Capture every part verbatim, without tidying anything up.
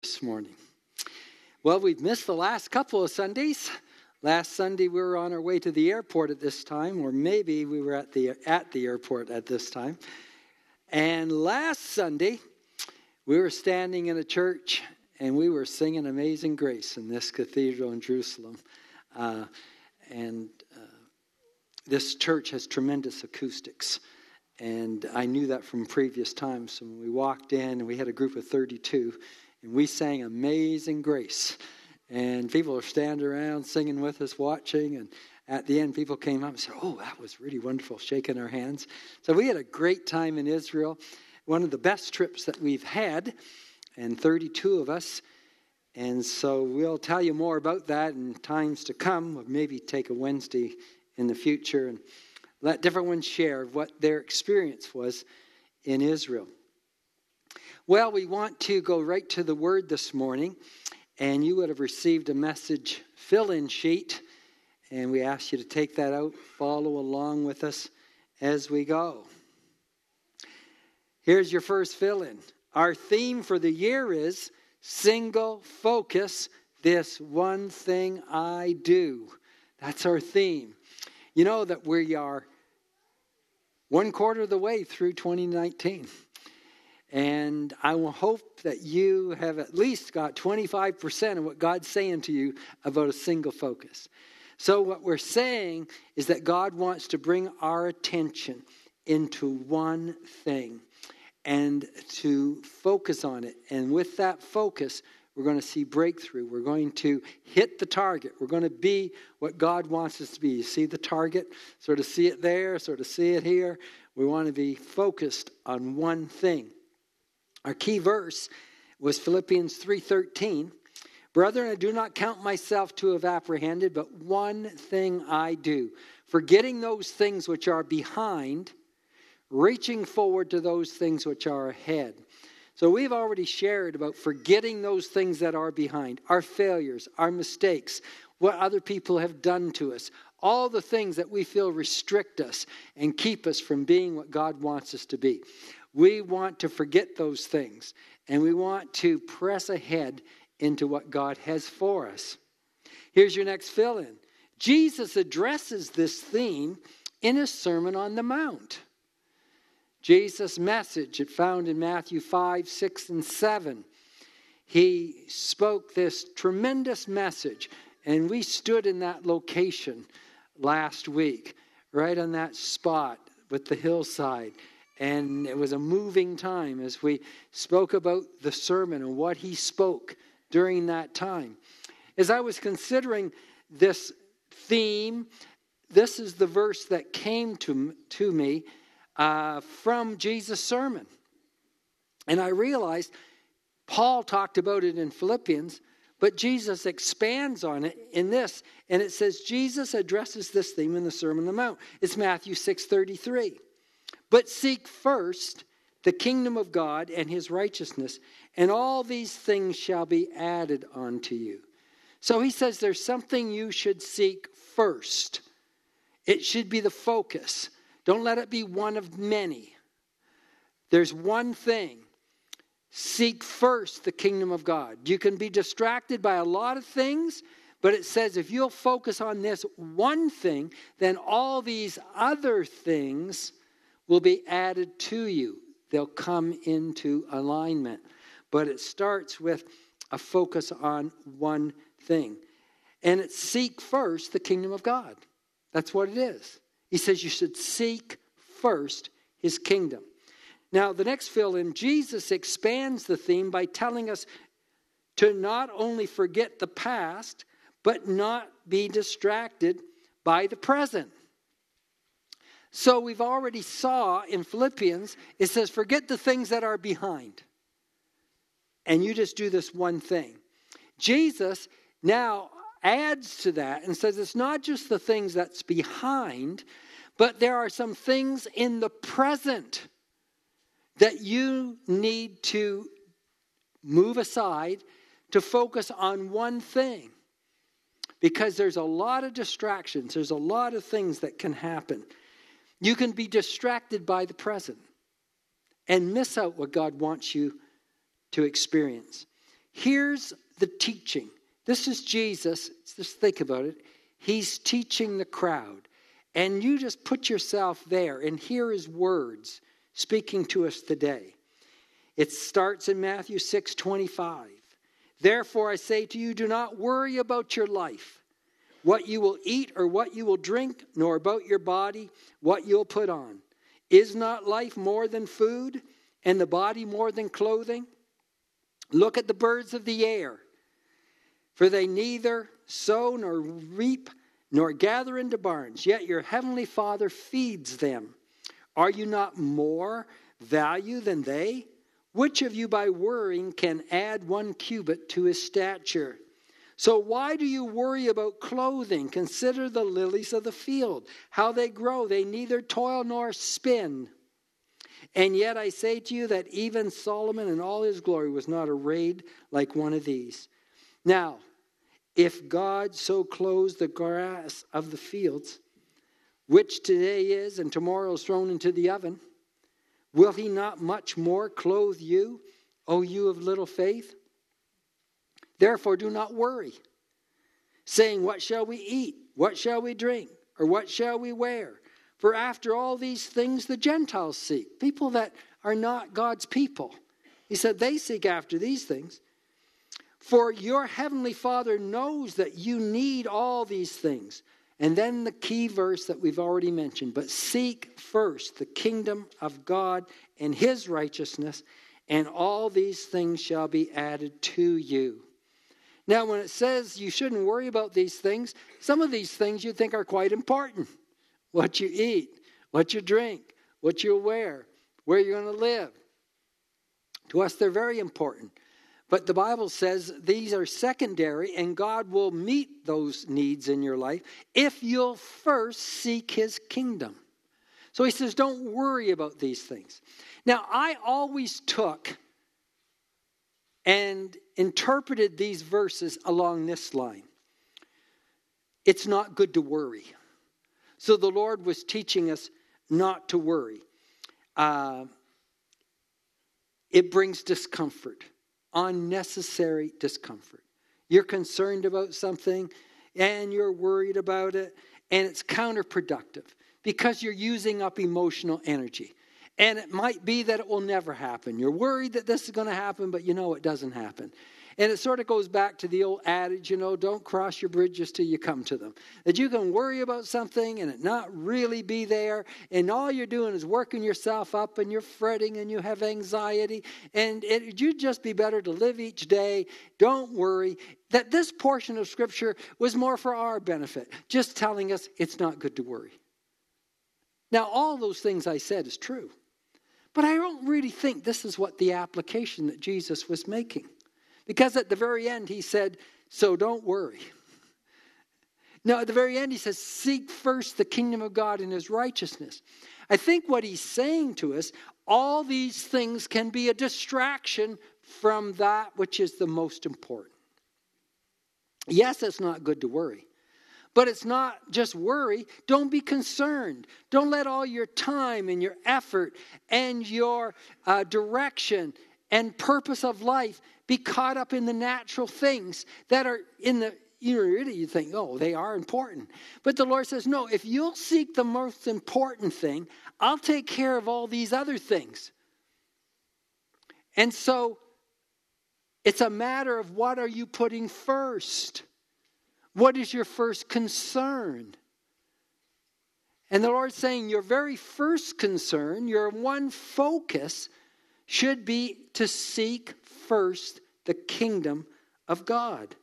This morning. Well, we've missed the last couple of Sundays. Last Sunday we were on our way to the airport at this time, or maybe we were at the at the airport at this time. And last Sunday we were standing in a church and we were singing Amazing Grace in this cathedral in Jerusalem. Uh, and uh, this church has tremendous acoustics. And I knew that from previous times. So when we walked in, and we had a group of thirty-two, and we sang Amazing Grace. And people were standing around singing with us, watching. And at the end, people came up and said, oh, that was really wonderful, shaking our hands. So we had a great time in Israel. One of the best trips that we've had, and thirty-two of us. And so we'll tell you more about that in times to come. We'll maybe take a Wednesday in the future and let different ones share what their experience was in Israel. Well, we want to go right to the Word this morning, and you would have received a message fill-in sheet, and we ask you to take that out, follow along with us as we go. Here's your first fill-in. Our theme for the year is Single Focus, This One Thing I Do. That's our theme. You know that we are one quarter of the way through twenty nineteen. And I will hope that you have at least got twenty-five percent of what God's saying to you about a single focus. So what we're saying is that God wants to bring our attention into one thing and to focus on it. And with that focus, we're going to see breakthrough. We're going to hit the target. We're going to be what God wants us to be. You see the target? Sort of see it there, sort of see it here. We want to be focused on one thing. Our key verse was Philippians three thirteen. Brethren, I do not count myself to have apprehended, but one thing I do, forgetting those things which are behind, reaching forward to those things which are ahead. So we've already shared about forgetting those things that are behind, our failures, our mistakes, what other people have done to us, all the things that we feel restrict us and keep us from being what God wants us to be. We want to forget those things, and we want to press ahead into what God has for us. Here's your next fill-in. Jesus addresses this theme in his Sermon on the Mount. Jesus' message, it found in Matthew five, six, and seven. He spoke this tremendous message, and we stood in that location last week, right on that spot with the hillside. And it was a moving time as we spoke about the sermon and what he spoke during that time. As I was considering this theme, this is the verse that came to, to me uh, from Jesus' sermon. And I realized Paul talked about it in Philippians, but Jesus expands on it in this. And it says Jesus addresses this theme in the Sermon on the Mount. It's Matthew six thirty-three. But seek first the kingdom of God and his righteousness, and all these things shall be added unto you. So he says there's something you should seek first. It should be the focus. Don't let it be one of many. There's one thing. Seek first the kingdom of God. You can be distracted by a lot of things, but it says if you'll focus on this one thing, then all these other things will be added to you. They'll come into alignment. But it starts with a focus on one thing. And it's seek first the kingdom of God. That's what it is. He says you should seek first his kingdom. Now, the next fill-in, Jesus expands the theme by telling us to not only forget the past, but not be distracted by the present. So we've already saw in Philippians, it says, forget the things that are behind. And you just do this one thing. Jesus now adds to that and says it's not just the things that's behind, but there are some things in the present that you need to move aside to focus on one thing. Because there's a lot of distractions. There's a lot of things that can happen. You can be distracted by the present and miss out what God wants you to experience. here's the teaching. This is Jesus. Just think about it. He's teaching the crowd. And you just put yourself there and hear his words speaking to us today. It starts in Matthew six twenty-five. Therefore I say to you, do not worry about your life, what you will eat or what you will drink, nor about your body, what you'll put on. Is not life more than food, and the body more than clothing? Look at the birds of the air, for they neither sow nor reap nor gather into barns, yet your heavenly Father feeds them. Are you not more value than they? Which of you by worrying can add one cubit to his stature? So why do you worry about clothing? Consider the lilies of the field, how they grow. They neither toil nor spin. And yet I say to you that even Solomon in all his glory was not arrayed like one of these. Now, if God so clothes the grass of the fields, which today is and tomorrow is thrown into the oven, will he not much more clothe you, O you of little faith? Therefore do not worry, saying, what shall we eat? What shall we drink? Or what shall we wear? For after all these things the Gentiles seek. People that are not God's people. He said they seek after these things. For your heavenly Father knows that you need all these things. And then the key verse that we've already mentioned. But seek first the kingdom of God and his righteousness, and all these things shall be added to you. Now, when it says you shouldn't worry about these things, some of these things you think are quite important. What you eat, what you drink, what you'll wear, where you're going to live. To us, they're very important. But the Bible says these are secondary, and God will meet those needs in your life if you'll first seek his kingdom. So he says, don't worry about these things. Now, I always took and interpreted these verses along this line. It's not good to worry. So the Lord was teaching us not to worry. Uh, it brings discomfort. Unnecessary discomfort. You're concerned about something and you're worried about it, and it's counterproductive because you're using up emotional energy. And it might be that it will never happen. You're worried that this is going to happen, but you know it doesn't happen. And it sort of goes back to the old adage, you know, don't cross your bridges till you come to them. That you can worry about something and it not really be there. And all you're doing is working yourself up, and you're fretting and you have anxiety. And it, you'd just be better to live each day. Don't worry. That this portion of Scripture was more for our benefit. Just telling us it's not good to worry. Now, all those things I said is true. But I don't really think this is what the application that Jesus was making. Because at the very end, he said, so don't worry. Now, at the very end, he says, seek first the kingdom of God and his righteousness. I think what he's saying to us, all these things can be a distraction from that which is the most important. Yes, it's not good to worry. But it's not just worry. Don't be concerned. Don't let all your time and your effort and your uh, direction and purpose of life be caught up in the natural things that are in the, you know, really you think, oh, they are important. But the Lord says, no, if you'll seek the most important thing, I'll take care of all these other things. And so it's a matter of what are you putting first? What is your first concern? And the Lord's saying your very first concern, your one focus, should be to seek first the kingdom of God.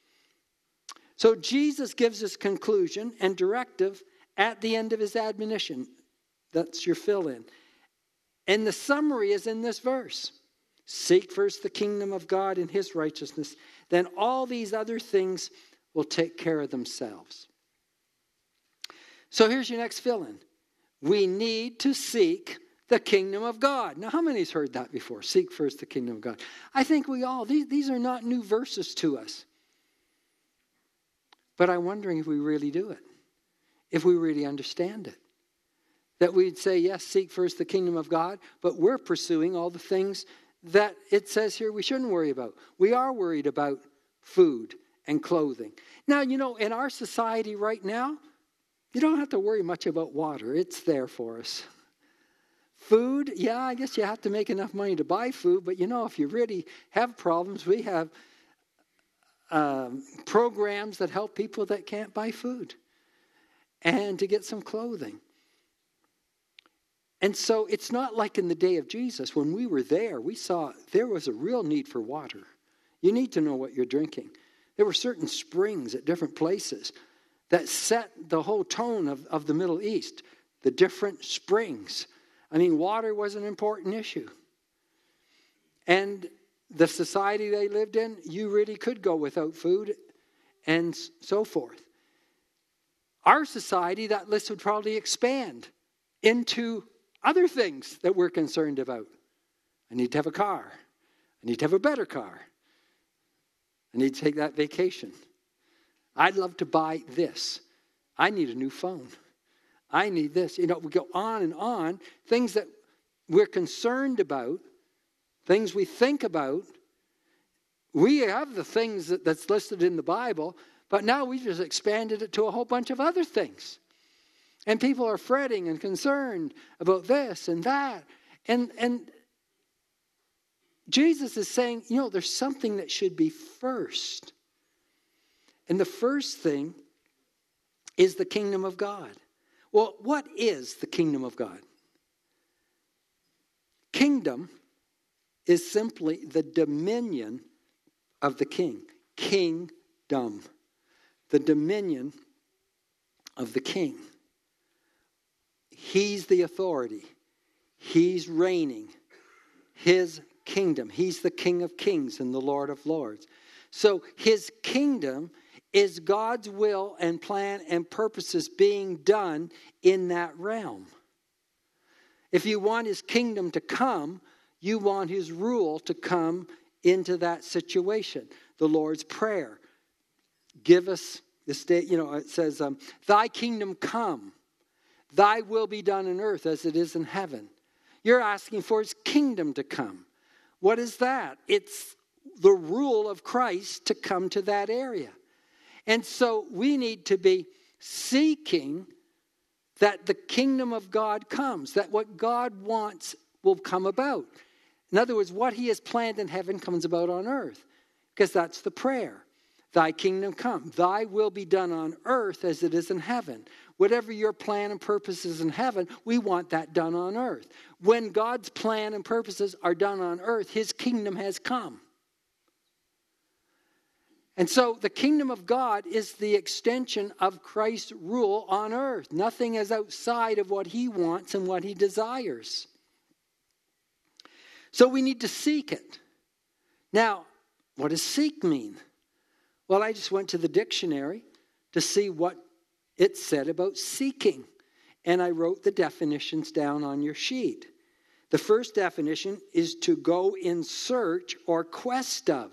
So Jesus gives us conclusion and directive at the end of his admonition. That's your fill-in. And the summary is in this verse. Seek first the kingdom of God and his righteousness. Then all these other things will take care of themselves. So here's your next fill-in. We need to seek the kingdom of God. Now, how many's heard that before? Seek first the kingdom of God. I think we all, these, these are not new verses to us. But I'm wondering if we really do it. If we really understand it. That we'd say, yes, seek first the kingdom of God, but we're pursuing all the things that it says here we shouldn't worry about. We are worried about food and clothing. Now, you know, in our society right now, you don't have to worry much about water. It's there for us. Food, yeah, I guess you have to make enough money to buy food. But, you know, if you really have problems, we have um, programs that help people that can't buy food and to get some clothing. And so it's not like in the day of Jesus. When we were there, we saw there was a real need for water. You need to know what you're drinking. There were certain springs at different places that set the whole tone of, of the Middle East, the different springs. I mean, water was an important issue. And the society they lived in, you really could go without food and so forth. Our society, that list would probably expand into other things that we're concerned about. I need to have a car. I need to have a better car. I need to take that vacation. I'd love to buy this. I need a new phone. I need this. You know, we go on and on. Things that we're concerned about, things we think about. We have the things that, that's listed in the Bible, but now we've just expanded it to a whole bunch of other things. And people are fretting and concerned about this and that. And, and Jesus is saying, you know, there's something that should be first. And the first thing is the kingdom of God. Well, what is the kingdom of God? Kingdom is simply the dominion of the king. Kingdom. The dominion of the king. He's the authority. He's reigning. His kingdom. He's the King of Kings and the Lord of Lords. So his kingdom is God's will and plan and purposes being done in that realm. If you want his kingdom to come, you want his rule to come into that situation. The Lord's Prayer. Give us this day, you know, it says, um, thy kingdom come. Thy will be done on earth as it is in heaven. You're asking for his kingdom to come. What is that? It's the rule of Christ to come to that area. And so we need to be seeking that the kingdom of God comes, that what God wants will come about. In other words, what he has planned in heaven comes about on earth, because that's the prayer. Thy kingdom come. Thy will be done on earth as it is in heaven. Whatever your plan and purpose is in heaven, we want that done on earth. When God's plan and purposes are done on earth, his kingdom has come. And so the kingdom of God is the extension of Christ's rule on earth. Nothing is outside of what he wants and what he desires. So we need to seek it. Now, what does seek mean? Well, I just went to the dictionary to see what it said about seeking. And I wrote the definitions down on your sheet. The first definition is to go in search or quest of.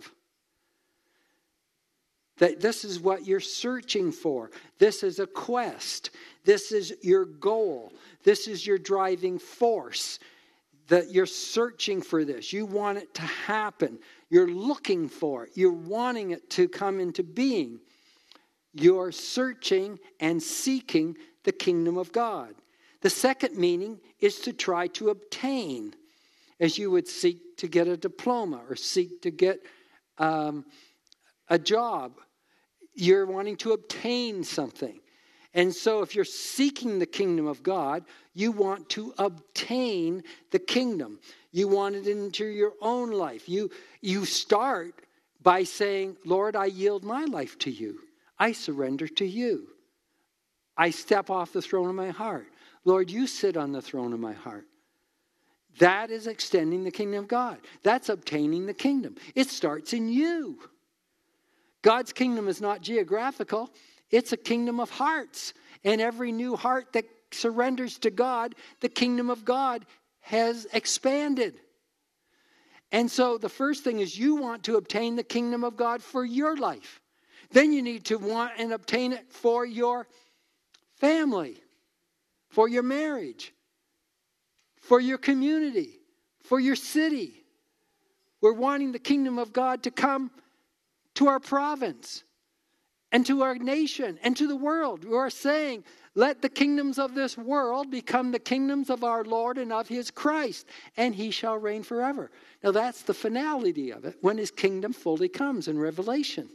That this is what you're searching for. This is a quest. This is your goal. This is your driving force. That you're searching for this. You want it to happen. You're looking for it. You're wanting it to come into being. You're searching and seeking the kingdom of God. The second meaning is to try to obtain. As you would seek to get a diploma or seek to get um, a job. You're wanting to obtain something. And so if you're seeking the kingdom of God, you want to obtain the kingdom. You want it into your own life. You, you start by saying, Lord, I yield my life to you. I surrender to you. I step off the throne of my heart. Lord, you sit on the throne of my heart. That is extending the kingdom of God. That's obtaining the kingdom. It starts in you. God's kingdom is not geographical. It's a kingdom of hearts. And every new heart that surrenders to God, the kingdom of God has expanded. And so the first thing is you want to obtain the kingdom of God for your life. Then you need to want and obtain it for your family, for your marriage, for your community, for your city, We're wanting the kingdom of God to come to our province and to our nation and to the world. We are saying, let the kingdoms of this world become the kingdoms of our Lord and of his Christ, and he shall reign forever. Now that's the finality of it, when his kingdom fully comes in Revelation.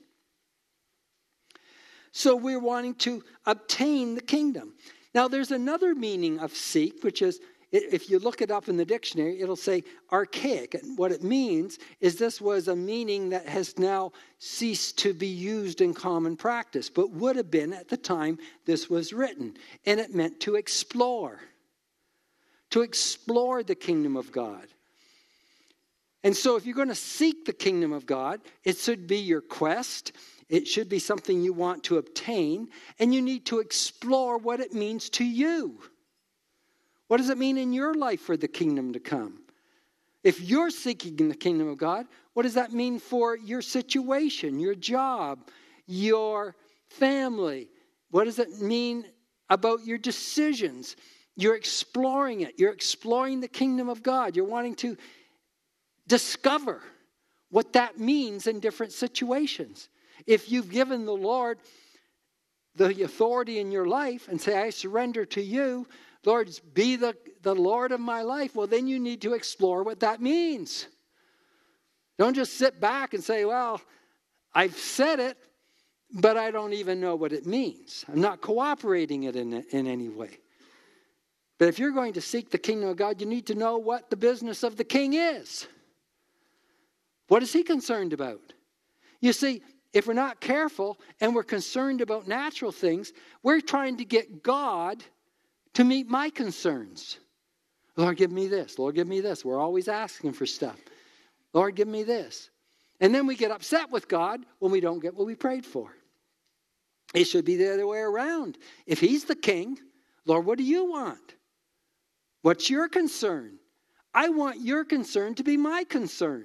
So we're wanting to obtain the kingdom. Now there's another meaning of seek, which is, if you look it up in the dictionary, it'll say archaic. And what it means is this was a meaning that has now ceased to be used in common practice, but would have been at the time this was written. And it meant to explore. To explore the kingdom of God. And so if you're going to seek the kingdom of God, it should be your quest. It should be something you want to obtain. And you need to explore what it means to you. What does it mean in your life for the kingdom to come? If you're seeking the kingdom of God, what does that mean for your situation, your job, your family? What does it mean about your decisions? You're exploring it. You're exploring the kingdom of God. You're wanting to discover what that means in different situations. If you've given the Lord the authority in your life and say, I surrender to you, Lord, be the, the Lord of my life. Well, then you need to explore what that means. Don't just sit back and say, well, I've said it, but I don't even know what it means. I'm not cooperating it in, in any way. But if you're going to seek the kingdom of God, you need to know what the business of the king is. What is he concerned about? You see, if we're not careful and we're concerned about natural things, we're trying to get God to meet my concerns. Lord, give me this. Lord, give me this. We're always asking for stuff. Lord, give me this. And then we get upset with God when we don't get what we prayed for. It should be the other way around. If he's the king, Lord, what do you want? What's your concern? I want your concern to be my concern.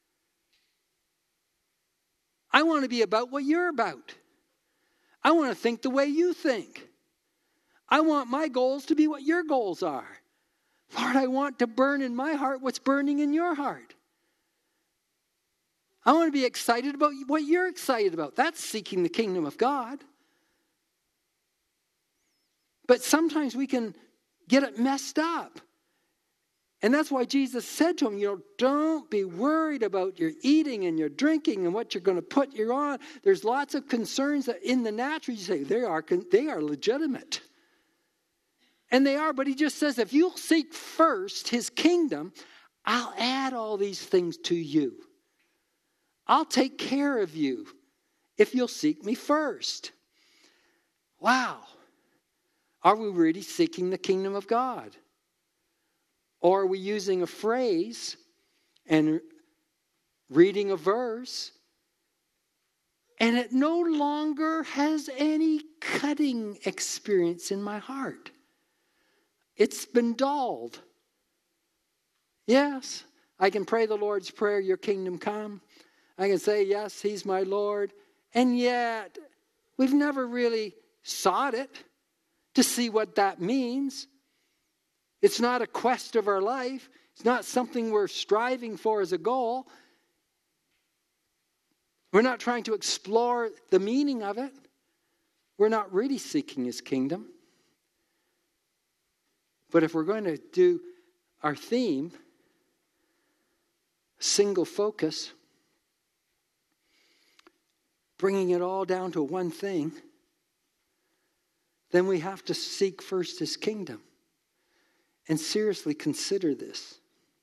I want to be about what you're about. I want to think the way you think. I want my goals to be what your goals are. Lord, I want to burn in my heart what's burning in your heart. I want to be excited about what you're excited about. That's seeking the kingdom of God. But sometimes we can get it messed up. And that's why Jesus said to him, you know, don't be worried about your eating and your drinking and what you're going to put you on. There's lots of concerns that in the natural you say they are, they are legitimate. And they are, but he just says, if you'll seek first his kingdom, I'll add all these things to you. I'll take care of you if you'll seek me first. Wow. Are we really seeking the kingdom of God? Or are we using a phrase and reading a verse and it no longer has any cutting experience in my heart? It's been dulled. Yes, I can pray the Lord's Prayer, your kingdom come. I can say, yes, he's my Lord. And yet, we've never really sought it to see what that means. It's not a quest of our life. It's not something we're striving for as a goal. We're not trying to explore the meaning of it. We're not really seeking his kingdom. But if we're going to do our theme, single focus, bringing it all down to one thing, then we have to seek first his kingdom. And seriously consider this.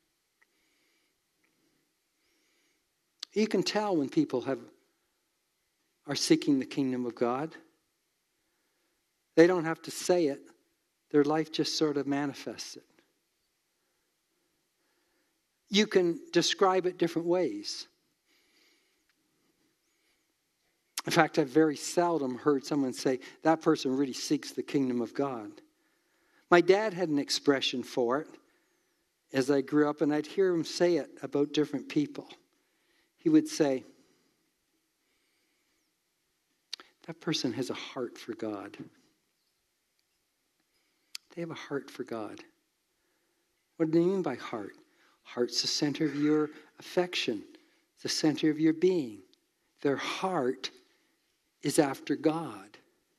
You can tell when people have are seeking the kingdom of God. They don't have to say it. Their life just sort of manifests it. You can describe it different ways. In fact, I've very seldom heard someone say, that person really seeks the kingdom of God. My dad had an expression for it as I grew up, and I'd hear him say it about different people. He would say, that person has a heart for God. They have a heart for God. What do you mean by heart? Heart's the center of your affection, the center of your being. Their heart is after God.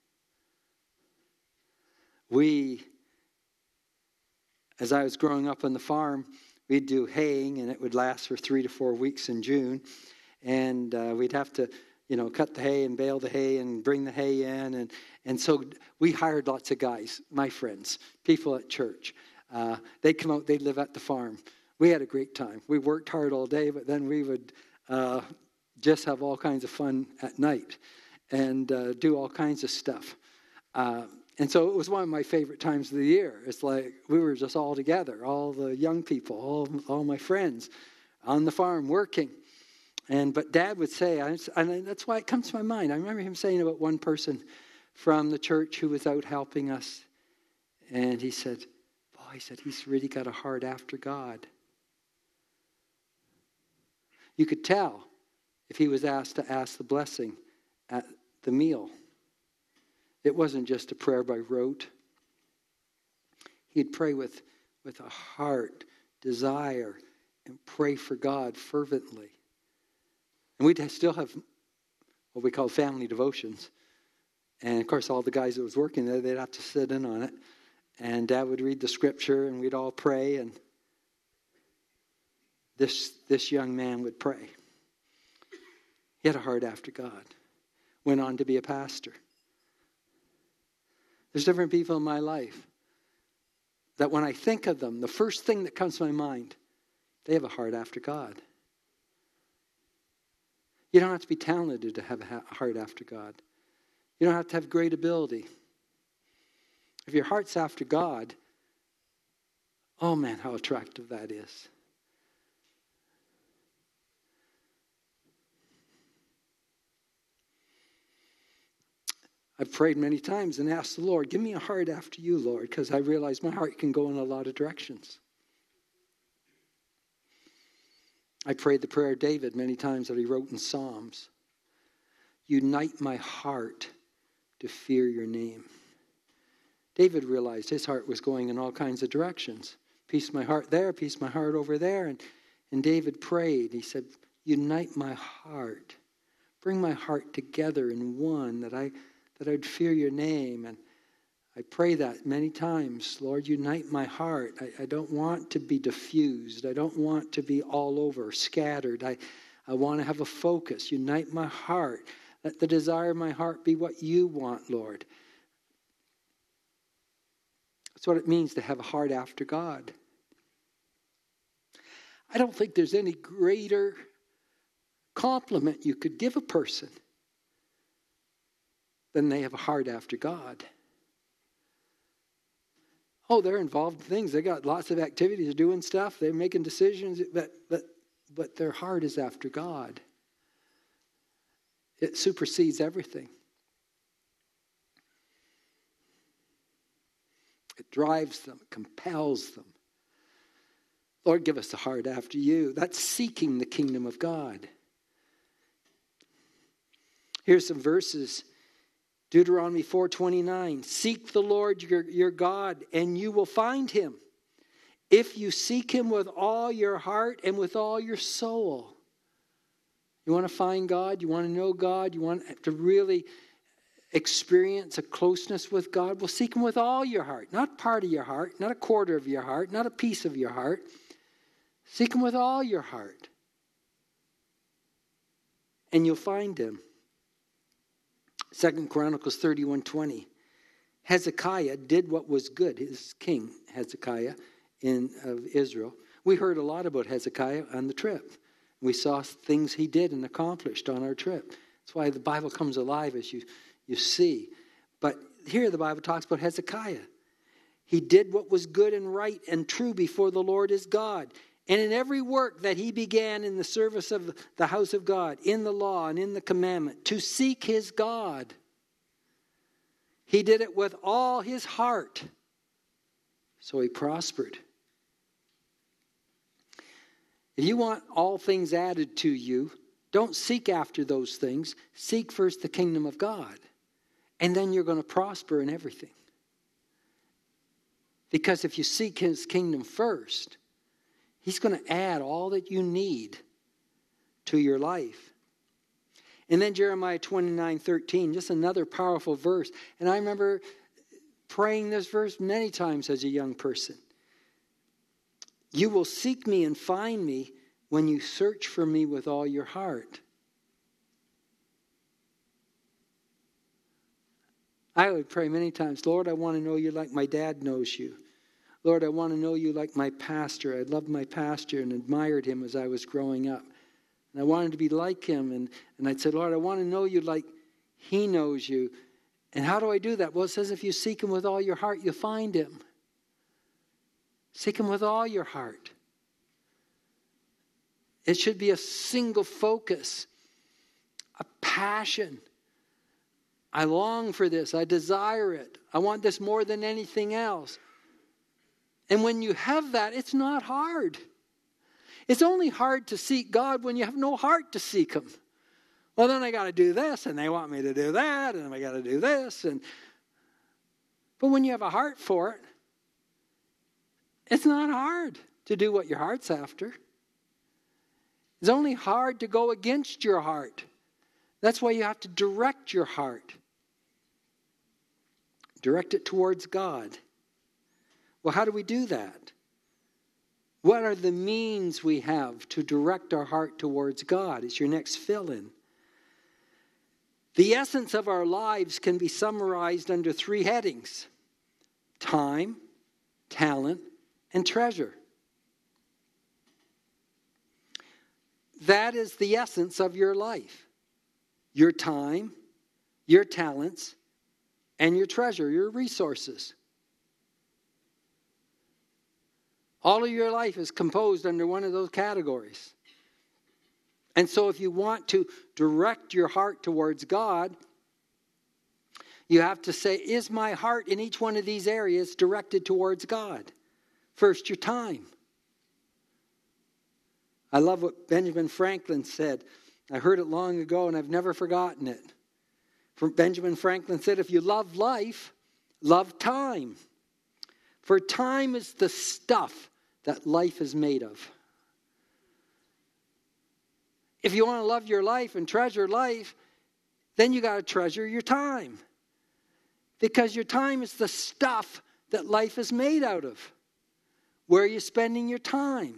We, as I was growing up on the farm, we'd do haying, and it would last for three to four weeks in June. And uh, we'd have to, you know, cut the hay and bale the hay and bring the hay in. And, and so we hired lots of guys, my friends, people at church. Uh, they'd come out, they'd live at the farm. We had a great time. We worked hard all day, but then we would uh, just have all kinds of fun at night and uh, do all kinds of stuff. Uh, and so it was one of my favorite times of the year. It's like we were just all together, all the young people, all, all my friends on the farm working. And but Dad would say, and that's why it comes to my mind. I remember him saying about one person from the church who was out helping us. And he said, boy, he said, he's really got a heart after God. You could tell if he was asked to ask the blessing at the meal. It wasn't just a prayer by rote. He'd pray with, with a heart, desire, and pray for God fervently. And we'd still have what we call family devotions. And of course, all the guys that was working there, they'd have to sit in on it. And Dad would read the scripture, and we'd all pray. And this, this young man would pray. He had a heart after God. Went on to be a pastor. There's different people in my life that when I think of them, the first thing that comes to my mind, they have a heart after God. You don't have to be talented to have a heart after God. You don't have to have great ability. If your heart's after God, oh man, how attractive that is. I've prayed many times and asked the Lord, give me a heart after you, Lord, because I realize my heart can go in a lot of directions. I prayed the prayer of David many times that he wrote in Psalms. Unite my heart to fear your name. David realized his heart was going in all kinds of directions. Peace my heart there, peace my heart over there. And, and David prayed. He said, unite my heart. Bring my heart together in one, that I that I'd fear your name. And I pray that many times. Lord, unite my heart. I, I don't want to be diffused. I don't want to be all over, scattered. I, I want to have a focus. Unite my heart. Let the desire of my heart be what you want, Lord. That's what it means to have a heart after God. I don't think there's any greater compliment you could give a person than they have a heart after God. Oh, they're involved in things. They got lots of activities, doing stuff. They're making decisions, but but but their heart is after God. It supersedes everything. It drives them, compels them. Lord, give us a heart after you. That's seeking the kingdom of God. Here's some verses. Deuteronomy four twenty-nine. Seek the Lord your, your God, and you will find him, if you seek him with all your heart and with all your soul. You want to find God? You want to know God? You want to really experience a closeness with God? Well, seek him with all your heart. Not part of your heart, not a quarter of your heart, not a piece of your heart. Seek him with all your heart. And you'll find him. Second Chronicles thirty-one twenty. Hezekiah did what was good. His king, Hezekiah, in of Israel. We heard a lot about Hezekiah on the trip. We saw things he did and accomplished on our trip. That's why the Bible comes alive as you, you see. But here the Bible talks about Hezekiah. He did what was good and right and true before the Lord his God. And in every work that he began in the service of the house of God, in the law and in the commandment, to seek his God, he did it with all his heart. So he prospered. If you want all things added to you, don't seek after those things. Seek first the kingdom of God. And then you're going to prosper in everything. Because if you seek his kingdom first, He's going to add all that you need to your life. And then Jeremiah twenty-nine thirteen, just another powerful verse. And I remember praying this verse many times as a young person. You will seek me and find me when you search for me with all your heart. I would pray many times, Lord, I want to know you like my dad knows you. Lord, I want to know you like my pastor. I loved my pastor and admired him as I was growing up. And I wanted to be like him. And, and I'd say, Lord, I want to know you like he knows you. And how do I do that? Well, it says if you seek him with all your heart, you'll find him. Seek him with all your heart. It should be a single focus, a passion. I long for this. I desire it. I want this more than anything else. And when you have that, it's not hard. It's only hard to seek God when you have no heart to seek him. Well, then I got to do this, and they want me to do that, and I got to do this. And But when you have a heart for it, it's not hard to do what your heart's after. It's only hard to go against your heart. That's why you have to direct your heart. Direct it towards God. Well, how do we do that? What are the means we have to direct our heart towards God? It's your next fill-in. The essence of our lives can be summarized under three headings: time, talent, and treasure. That is the essence of your life. Your time, your talents, and your treasure, your resources. All of your life is composed under one of those categories. And so if you want to direct your heart towards God, you have to say, is my heart in each one of these areas directed towards God? First, your time. I love what Benjamin Franklin said. I heard it long ago and I've never forgotten it. Benjamin Franklin said, if you love life, love time. For time is the stuff that life is made of. If you want to love your life and treasure life, then you got to treasure your time. Because your time is the stuff that life is made out of. Where are you spending your time?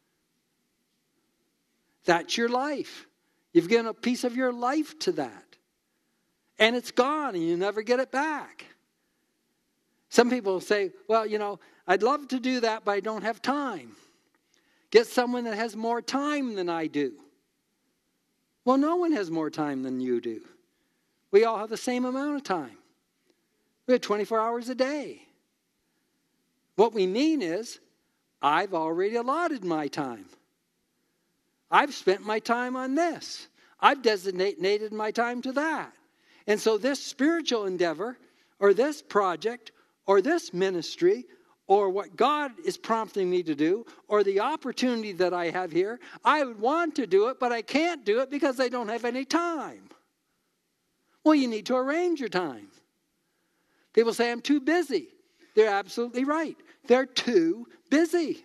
That's your life. You've given a piece of your life to that. And it's gone and you never get it back. Some people say, well, you know, I'd love to do that, but I don't have time. Get someone that has more time than I do. Well, no one has more time than you do. We all have the same amount of time. We have twenty-four hours a day. What we mean is, I've already allotted my time. I've spent my time on this. I've designated my time to that. And so this spiritual endeavor, or this project, or this ministry, or what God is prompting me to do, or the opportunity that I have here, I would want to do it, but I can't do it because I don't have any time. Well, you need to arrange your time. People say, I'm too busy. They're absolutely right. They're too busy.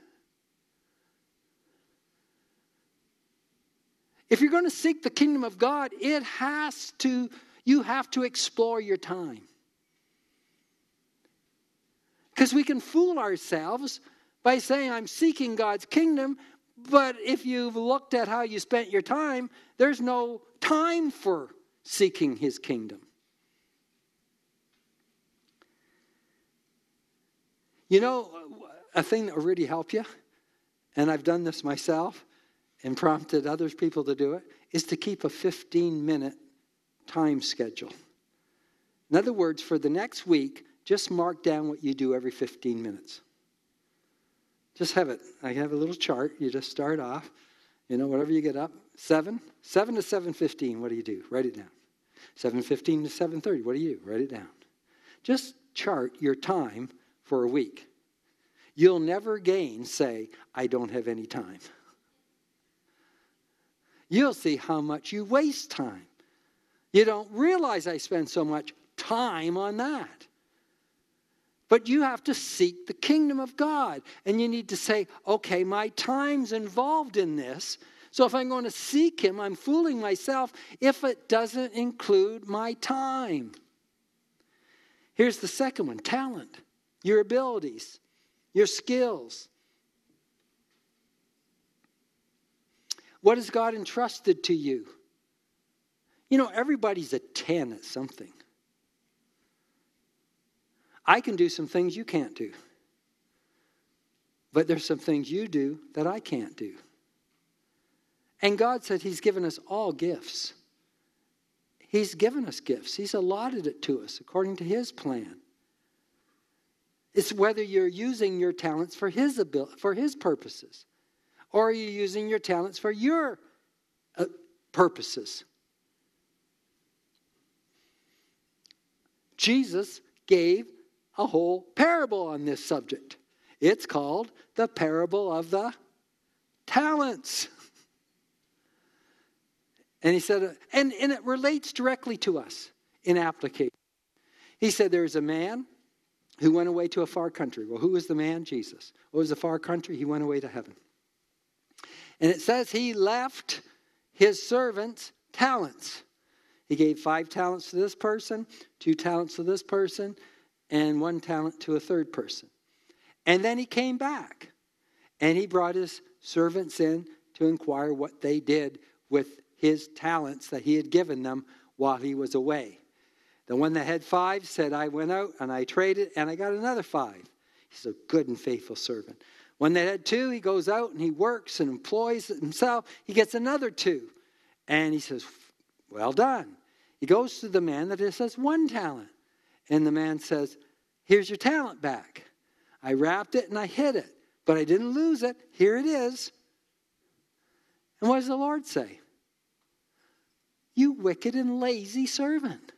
If you're going to seek the kingdom of God, it has to, you have to explore your time. Because we can fool ourselves by saying, I'm seeking God's kingdom, but if you've looked at how you spent your time, there's no time for seeking his kingdom. You know, a thing that will really help you, and I've done this myself and prompted other people to do it, is to keep a fifteen-minute time schedule. In other words, for the next week, just mark down what you do every fifteen minutes. Just have it. I have a little chart. You just start off. You know, whatever you get up. Seven. Seven to seven fifteen. What do you do? Write it down. Seven fifteen to seven thirty. What do you do? Write it down. Just chart your time for a week. You'll never again say, I don't have any time. You'll see how much you waste time. You don't realize I spend so much time on that. But you have to seek the kingdom of God. And you need to say, okay, my time's involved in this. So if I'm going to seek him, I'm fooling myself if it doesn't include my time. Here's the second one, talent, your abilities, your skills. What has God entrusted to you? You know, everybody's a ten at something. I can do some things you can't do. But there's some things you do that I can't do. And God said he's given us all gifts. He's given us gifts. He's allotted it to us according to his plan. It's whether you're using your talents for his ability, for his purposes, or are you using your talents for your uh, purposes. Jesus gave a whole parable on this subject. It's called the parable of the talents. And he said, and, and it relates directly to us in application. He said, there's a man who went away to a far country. Well, who was the man? Jesus. What was the far country? He went away to heaven. And it says he left his servants talents. He gave five talents to this person, two talents to this person, and one talent to a third person. And then he came back. And he brought his servants in to inquire what they did with his talents that he had given them while he was away. The one that had five said, I went out and I traded and I got another five. He's a good and faithful servant. One that had two, he goes out and he works and employs himself. He gets another two. And he says, well done. He goes to the man that says one talent. And the man says, here's your talent back. I wrapped it and I hid it, but I didn't lose it. Here it is. And what does the Lord say? You wicked and lazy servant.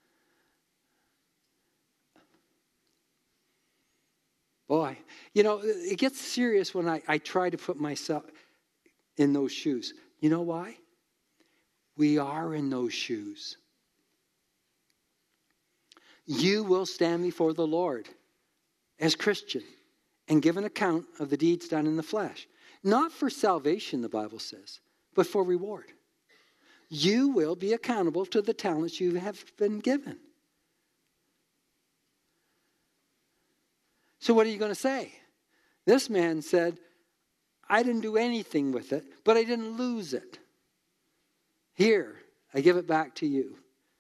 Boy, you know, it gets serious when I, I try to put myself in those shoes. You know why? We are in those shoes. You will stand before the Lord as Christian and give an account of the deeds done in the flesh. Not for salvation, the Bible says, but for reward. You will be accountable to the talents you have been given. So what are you going to say? This man said, I didn't do anything with it, but I didn't lose it. Here, I give it back to you.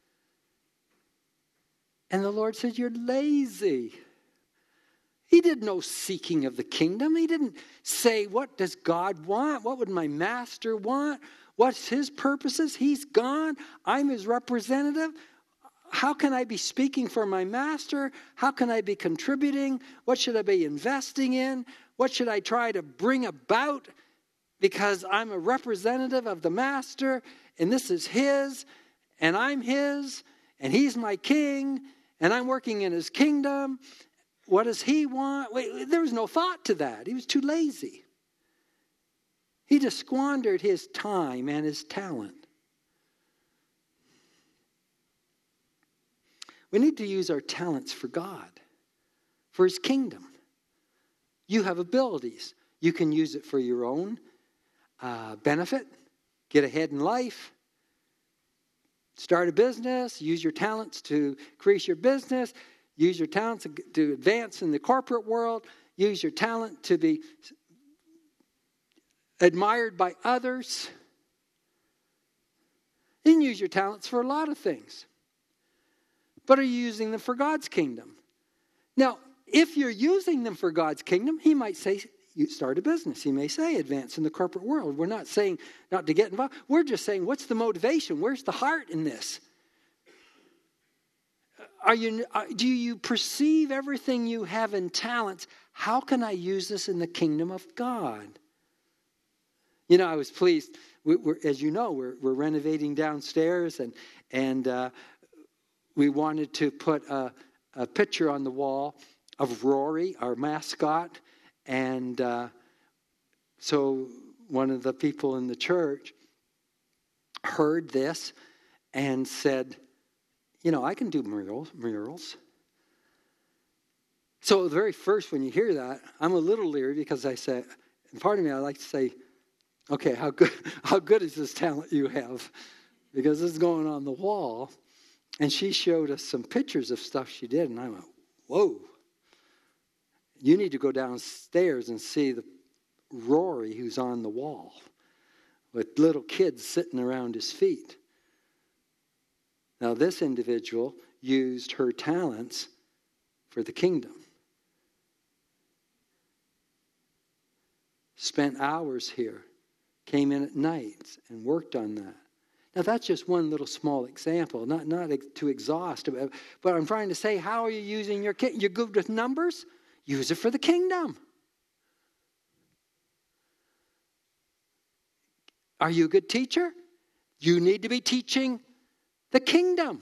And the Lord said, you're lazy. He did no seeking of the kingdom. He didn't say, what does God want? What would my master want? What's his purposes? He's gone. I'm his representative. How can I be speaking for my master? How can I be contributing? What should I be investing in? What should I try to bring about? Because I'm a representative of the master, and this is his, and I'm his, and he's my king, and I'm working in his kingdom. What does he want? Wait, there was no thought to that. He was too lazy. He just squandered his time and his talent. We need to use our talents for God, for his kingdom. You have abilities. You can use it for your own uh, benefit, get ahead in life, start a business, use your talents to increase your business, use your talents to advance in the corporate world, use your talent to be admired by others. You can use your talents for a lot of things. But are you using them for God's kingdom? Now, if you're using them for God's kingdom, he might say, you start a business. He may say, advance in the corporate world. We're not saying not to get involved. We're just saying, what's the motivation? Where's the heart in this? Are you, do you perceive everything you have in talents? How can I use this in the kingdom of God? You know, I was pleased. We, we're, as you know, we're, we're renovating downstairs, and and uh, we wanted to put a, a picture on the wall of Rory, our mascot. And uh, so one of the people in the church heard this and said, you know, I can do murals. murals. So the very first, when you hear that, I'm a little leery because I say, and part of me, I like to say, okay, how good, how good is this talent you have? Because this is going on the wall. And she showed us some pictures of stuff she did. And I went, whoa. You need to go downstairs and see the Rory who's on the wall with little kids sitting around his feet. Now, this individual used her talents for the kingdom. Spent hours here, came in at night and worked on that. Now, that's just one little small example, not, not to exhaust. But I'm trying to say, how are you using your kingdom? You're good with numbers? Use it for the kingdom. Are you a good teacher? You need to be teaching the kingdom,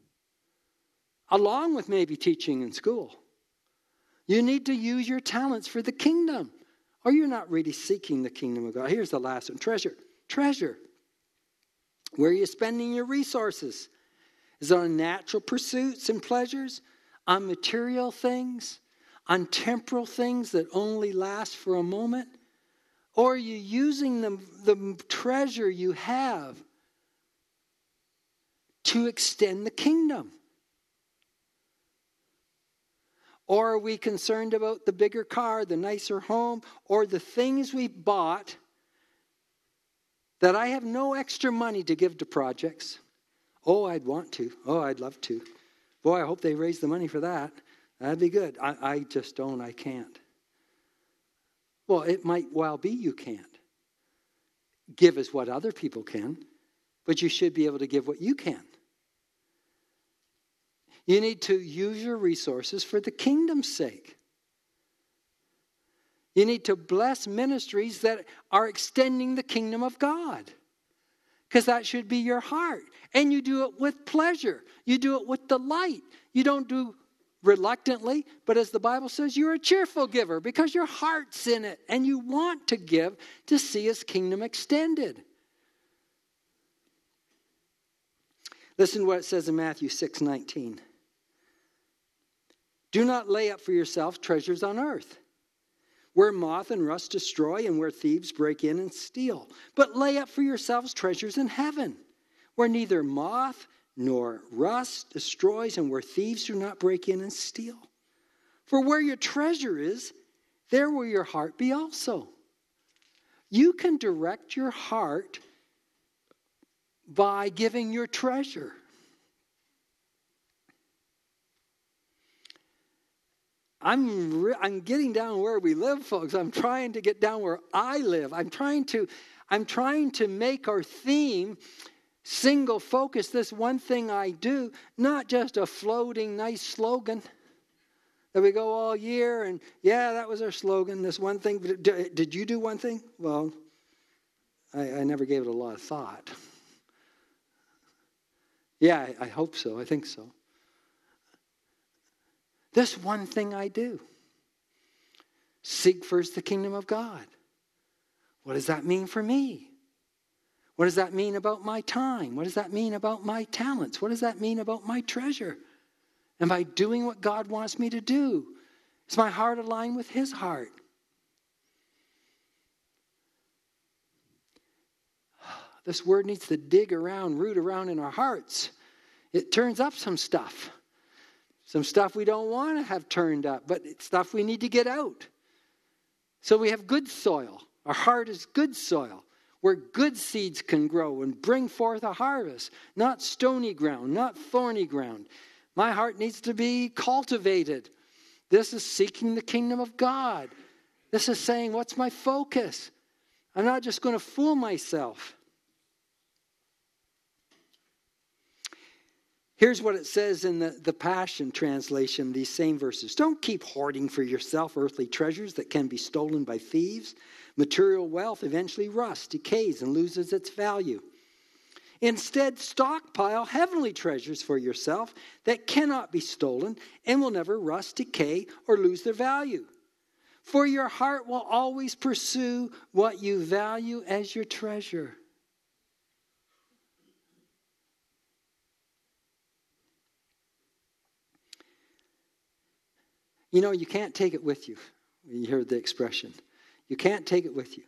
along with maybe teaching in school. You need to use your talents for the kingdom, or you're not really seeking the kingdom of God. Here's the last one, treasure. Treasure. Where are you spending your resources? Is it on natural pursuits and pleasures? On material things? On temporal things that only last for a moment? Or are you using the, the treasure you have to extend the kingdom? Or are we concerned about the bigger car, the nicer home, or the things we bought that I have no extra money to give to projects? Oh, I'd want to. Oh, I'd love to. Boy, I hope they raise the money for that. That'd be good. I, I just don't. I can't. Well, it might well be you can't give as what other people can, but you should be able to give what you can. You need to use your resources for the kingdom's sake. You need to bless ministries that are extending the kingdom of God, because that should be your heart. And you do it with pleasure. You do it with delight. You don't do reluctantly, but as the Bible says, you're a cheerful giver because your heart's in it and you want to give to see his kingdom extended. Listen to what it says in Matthew six nineteen. Do not lay up for yourself treasures on earth, where moth and rust destroy and where thieves break in and steal. But lay up for yourselves treasures in heaven, where neither moth nor rust destroys and where thieves do not break in and steal. For where your treasure is, there will your heart be also. You can direct your heart by giving your treasure. I'm re- I'm getting down where we live, folks. I'm trying to get down where I live. I'm trying to I'm trying to make our theme single focus, this one thing I do, not just a floating nice slogan that we go all year and yeah, that was our slogan, this one thing. Did, did you do one thing? Well, I, I never gave it a lot of thought. Yeah, I, I hope so. I think so. This one thing I do. Seek first the kingdom of God. What does that mean for me? What does that mean about my time? What does that mean about my talents? What does that mean about my treasure? Am I doing what God wants me to do? Is my heart aligned with his heart? This word needs to dig around, root around in our hearts. It turns up some stuff. Some stuff we don't want to have turned up, but it's stuff we need to get out. So we have good soil. Our heart is good soil, where good seeds can grow and bring forth a harvest. Not stony ground, not thorny ground. My heart needs to be cultivated. This is seeking the kingdom of God. This is saying, what's my focus? I'm not just going to fool myself. Here's what it says in the, the Passion Translation, these same verses. Don't keep hoarding for yourself earthly treasures that can be stolen by thieves. Material wealth eventually rusts, decays, and loses its value. Instead, stockpile heavenly treasures for yourself that cannot be stolen and will never rust, decay, or lose their value. For your heart will always pursue what you value as your treasure. You know, you can't take it with you. You heard the expression. You can't take it with you.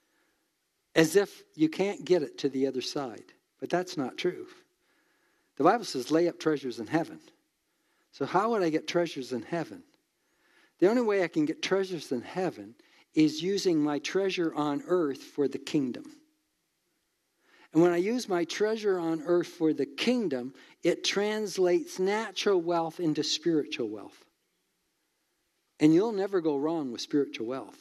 As if you can't get it to the other side. But that's not true. The Bible says, lay up treasures in heaven. So how would I get treasures in heaven? The only way I can get treasures in heaven is using my treasure on earth for the kingdom. And when I use my treasure on earth for the kingdom, it translates natural wealth into spiritual wealth. And you'll never go wrong with spiritual wealth.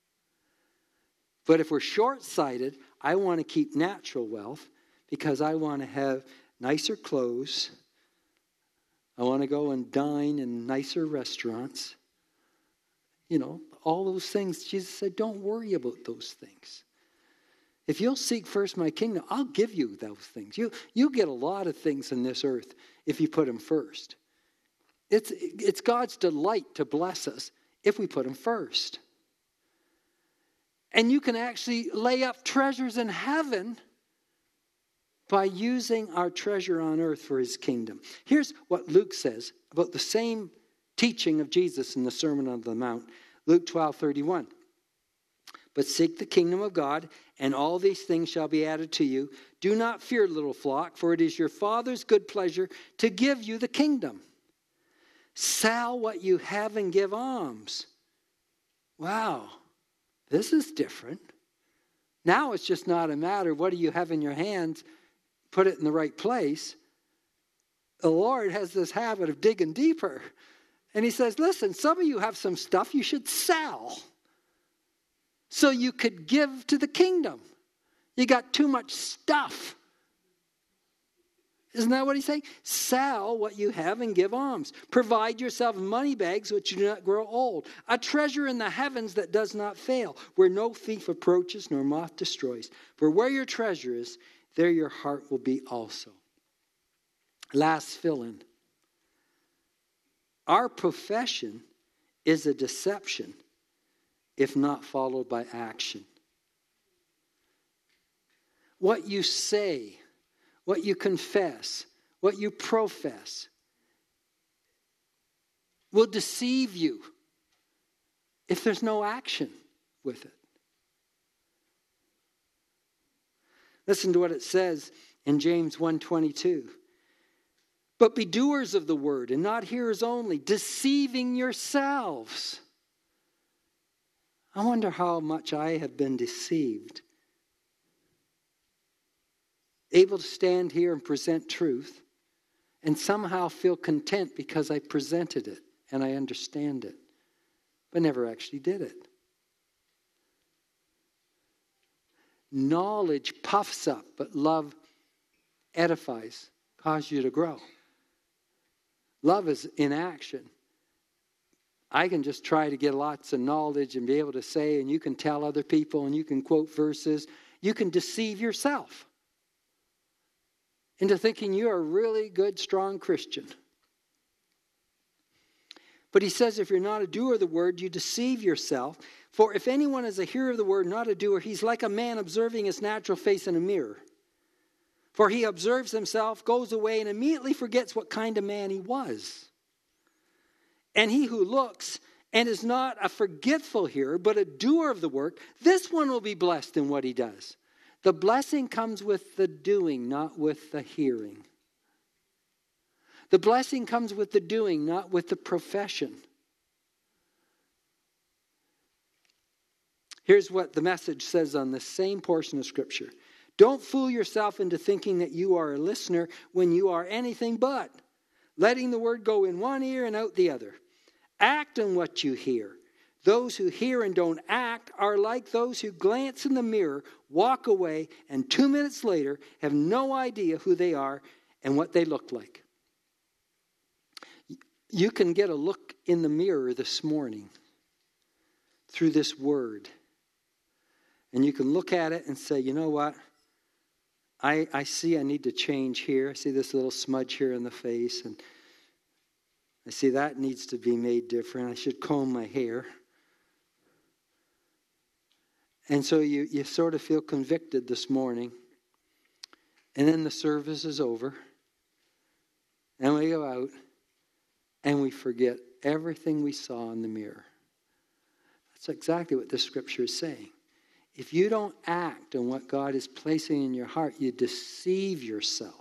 But if we're short-sighted, I want to keep natural wealth because I want to have nicer clothes. I want to go and dine in nicer restaurants. You know, all those things. Jesus said, don't worry about those things. If you'll seek first my kingdom, I'll give you those things. You, you get a lot of things in this earth if you put them first. It's, it's God's delight to bless us if we put him first. And you can actually lay up treasures in heaven by using our treasure on earth for his kingdom. Here's what Luke says about the same teaching of Jesus in the Sermon on the Mount. Luke twelve thirty-one. But seek the kingdom of God, and all these things shall be added to you. Do not fear, little flock, for it is your Father's good pleasure to give you the kingdom. Sell what you have and give alms. Wow, this is different. Now it's just not a matter, what do you have in your hands? Put it in the right place. The Lord has this habit of digging deeper. And he says, listen, some of you have some stuff you should sell so you could give to the kingdom. You got too much stuff. Isn't that what he's saying? Sell what you have and give alms. Provide yourself money bags which do not grow old. A treasure in the heavens that does not fail, where no thief approaches nor moth destroys. For where your treasure is, there your heart will be also. Last fill-in. Our profession is a deception if not followed by action. What you say, what you confess, what you profess will deceive you if there's no action with it. Listen to what it says in James one twenty-two. But be doers of the word and not hearers only, deceiving yourselves. I wonder how much I have been deceived. Able to stand here and present truth and somehow feel content because I presented it and I understand it, but never actually did it. Knowledge puffs up, but love edifies, causes you to grow. Love is in action. I can just try to get lots of knowledge and be able to say, and you can tell other people, and you can quote verses. You can deceive yourself into thinking you're a really good, strong Christian. But he says, if you're not a doer of the word, you deceive yourself. For if anyone is a hearer of the word, not a doer, he's like a man observing his natural face in a mirror. For he observes himself, goes away, and immediately forgets what kind of man he was. And he who looks and is not a forgetful hearer, but a doer of the work, this one will be blessed in what he does. The blessing comes with the doing, not with the hearing. The blessing comes with the doing, not with the profession. Here's what the Message says on the same portion of Scripture. Don't fool yourself into thinking that you are a listener when you are anything but, letting the word go in one ear and out the other. Act on what you hear. Those who hear and don't act are like those who glance in the mirror, walk away, and two minutes later have no idea who they are and what they look like. You can get a look in the mirror this morning through this word. And you can look at it and say, you know what? I, I see I need to change here. I see this little smudge here in the face. And I see that needs to be made different. I should comb my hair. And so you, you sort of feel convicted this morning. And then the service is over. And we go out. and we forget everything we saw in the mirror. That's exactly what this scripture is saying. If you don't act on what God is placing in your heart, you deceive yourself.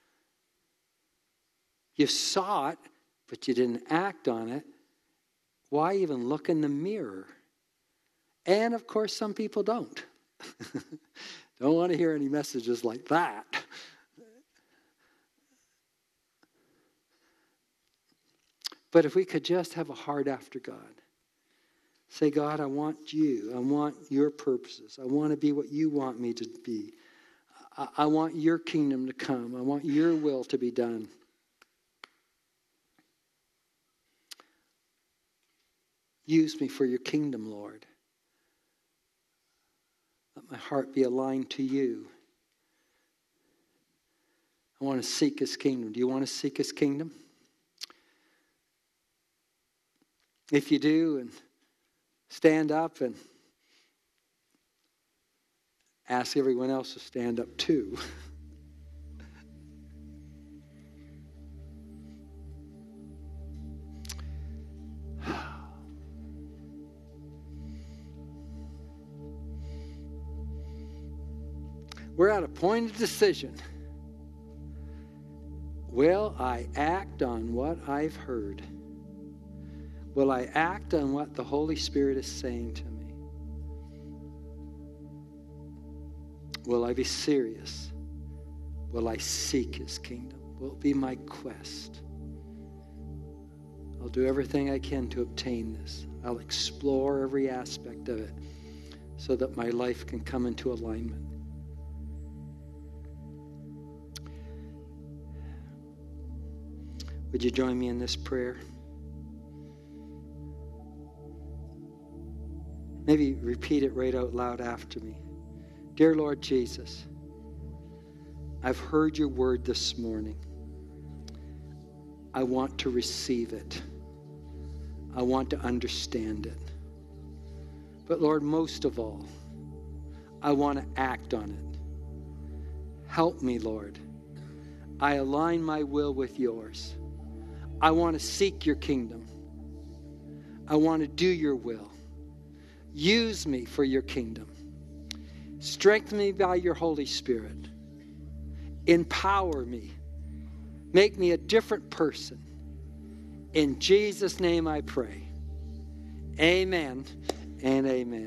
You saw it, but you didn't act on it. Why even look in the mirror? And of course, some people don't. Don't want to hear any messages like that. But if we could just have a heart after God. Say, God, I want you. I want your purposes. I want to be what you want me to be. I, I want your kingdom to come. I want your will to be done. Use me for your kingdom, Lord. Let my heart be aligned to you. I want to seek his kingdom. Do you want to seek his kingdom? If you do, and stand up and ask everyone else to stand up too. We're at a point of decision. Will I act on what I've heard? Will I act on what the Holy Spirit is saying to me? Will I be serious? Will I seek his kingdom? Will it be my quest? I'll do everything I can to obtain this. I'll explore every aspect of it so that my life can come into alignment. Would you join me in this prayer? Maybe repeat it right out loud after me. Dear Lord Jesus, I've heard your word this morning. I want to receive it. I want to understand it. But Lord, most of all, I want to act on it. Help me, Lord. I align my will with yours. I want to seek your kingdom. I want to do your will. Use me for your kingdom. Strengthen me by your Holy Spirit. Empower me. Make me a different person. In Jesus' name I pray. Amen and amen.